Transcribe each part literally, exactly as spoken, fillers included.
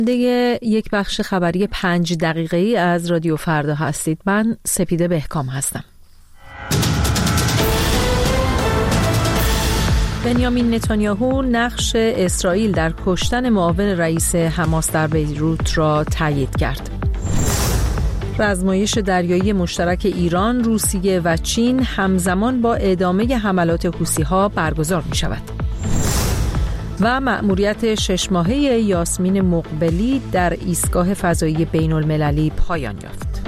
دیگه یک بخش خبری پنج دقیقه‌ای از رادیو فردا هستید. من سپیده بهکام هستم. بنیامین نتانیاهو نقش اسرائیل در کشتن معاون رئیس حماس در بیروت را تایید کرد. رزمایش دریایی مشترک ایران، روسیه و چین همزمان با ادامه حملات حوثی‌ها برگزار می شود. و مأموریت شش ماهه یاسمین مقبلی در ایستگاه فضایی بین المللی پایان یافت.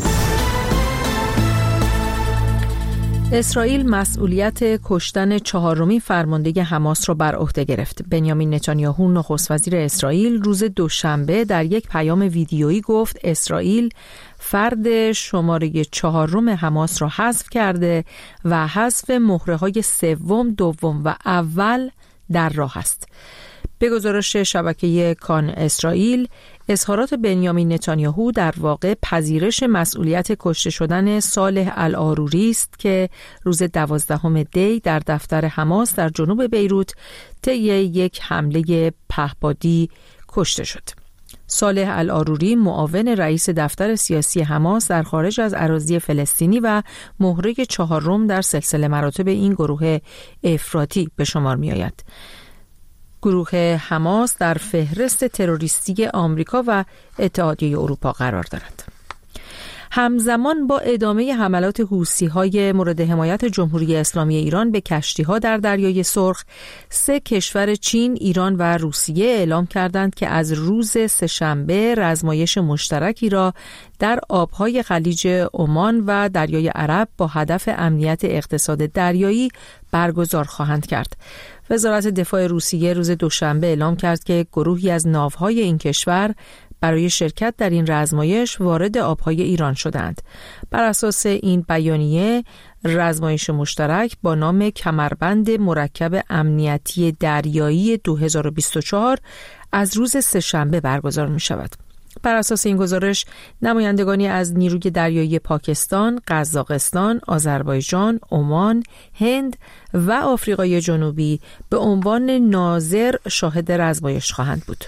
اسرائیل مسئولیت کشتن چهارمین فرمانده حماس را بر عهده گرفت. بنیامین نتانیاهو نخست وزیر اسرائیل روز دوشنبه در یک پیام ویدیویی گفت اسرائیل فرد شماره چهارم حماس را حذف کرده و حذف مهره‌های سوم، دوم و اول در راه است. به گزارش شبکه کان اسرائیل، اظهارات بنیامین نتانیاهو در واقع پذیرش مسئولیت کشته شدن صالح العاروری است که روز دوازدهم دی در دفتر حماس در جنوب بیروت طی یک حمله پهپادی کشته شد. صالح العاروری معاون رئیس دفتر سیاسی حماس در خارج از اراضی فلسطینی و مهره چهارم در سلسله مراتب این گروه افراطی به شمار می آید. گروه حماس در فهرست تروریستی آمریکا و اتحادیه اروپا قرار دارد. همزمان با ادامه حملات حوثی‌های مورد حمایت جمهوری اسلامی ایران به کشتی‌ها در دریای سرخ، سه کشور چین، ایران و روسیه اعلام کردند که از روز سه‌شنبه رزمایش مشترکی را در آب‌های خلیج عمان و دریای عرب با هدف امنیت اقتصاد دریایی برگزار خواهند کرد. وزارت دفاع روسیه روز دوشنبه اعلام کرد که گروهی از ناوهای این کشور برای شرکت در این رزمایش وارد آبهای ایران شدند. بر اساس این بیانیه، رزمایش مشترک با نام کمربند مرکب امنیتی دریایی دو هزار و بیست و چهار از روز سه‌شنبه برگزار می شود. بر اساس این گزارش، نمایندگانی از نیروی دریایی پاکستان، قزاقستان، آذربایجان، عمان، هند و آفریقای جنوبی به عنوان ناظر شاهد رزمایش خواهند بود.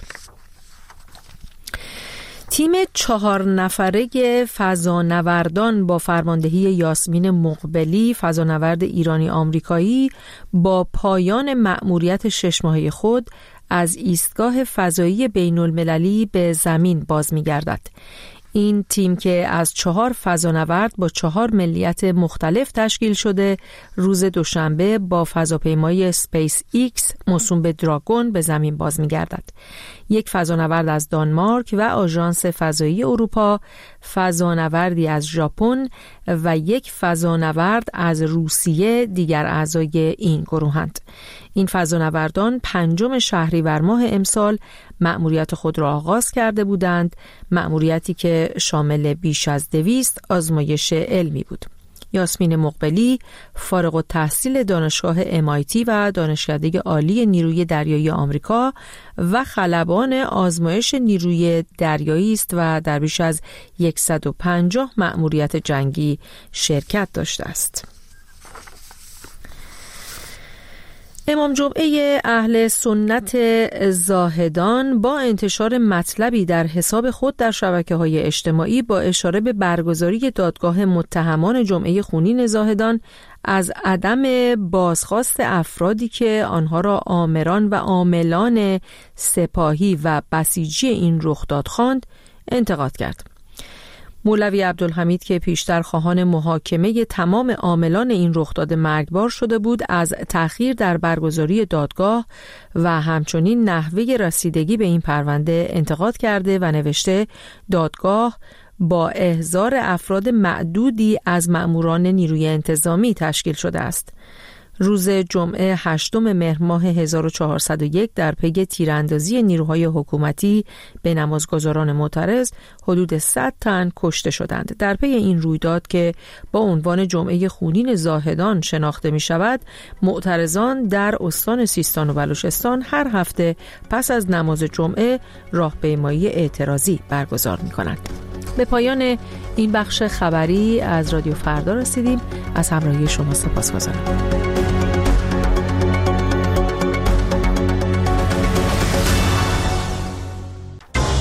تیم چهار نفره فضانوردان با فرماندهی یاسمین مقبلی، فضانورد ایرانی آمریکایی، با پایان مأموریت شش ماهه خود از ایستگاه فضایی بین المللی به زمین باز می‌گردد. این تیم که از چهار فضانورد با چهار ملیت مختلف تشکیل شده، روز دوشنبه با فضاپیمای اسپیس ایکس موسوم به دراگون به زمین باز می‌گردد. یک فضانورد از دانمارک و آژانس فضایی اروپا، فضانوردی از ژاپن و یک فضانورد از روسیه دیگر اعضای این گروهند. این فضانوردان پنجم شهریور ماه امسال مأموریت خود را آغاز کرده بودند، مأموریتی که شامل بیش از دویست آزمایش علمی بود. یاسمین مقبلی فارغ التحصیل دانشگاه ام آی تی و دانشکده عالی نیروی دریایی آمریکا و خلبان آزمایش نیروی دریایی است و در بیش از صد و پنجاه مأموریت جنگی شرکت داشته است. امام جمعه اهل سنت زاهدان با انتشار مطلبی در حساب خود در شبکه‌های اجتماعی با اشاره به برگزاری دادگاه متهمان جمعه خونین زاهدان از عدم بازخواست افرادی که آنها را آمران و عاملان سپاهی و بسیجی این رخداد خواند انتقاد کرد. مولوی عبدالحمید که پیشتر خواهان محاکمه تمام عاملان این رخداد مرگبار شده بود، از تأخیر در برگزاری دادگاه و همچنین نحوه رسیدگی به این پرونده انتقاد کرده و نوشته دادگاه با احضار افراد معدودی از مأموران نیروی انتظامی تشکیل شده است. روز جمعه هشتم مهر ماه هزار و چهارصد و یک در پی تیراندازی نیروهای حکومتی به نمازگزاران معترض حدود صد تن کشته شدند. در پی این رویداد که با عنوان جمعه خونین زاهدان شناخته می شود، معترضان در استان سیستان و بلوچستان هر هفته پس از نماز جمعه راهپیمایی اعتراضی برگزار می کنند. به پایان این بخش خبری از رادیو فردا رسیدیم. از همراهی شما سپاسگزارم.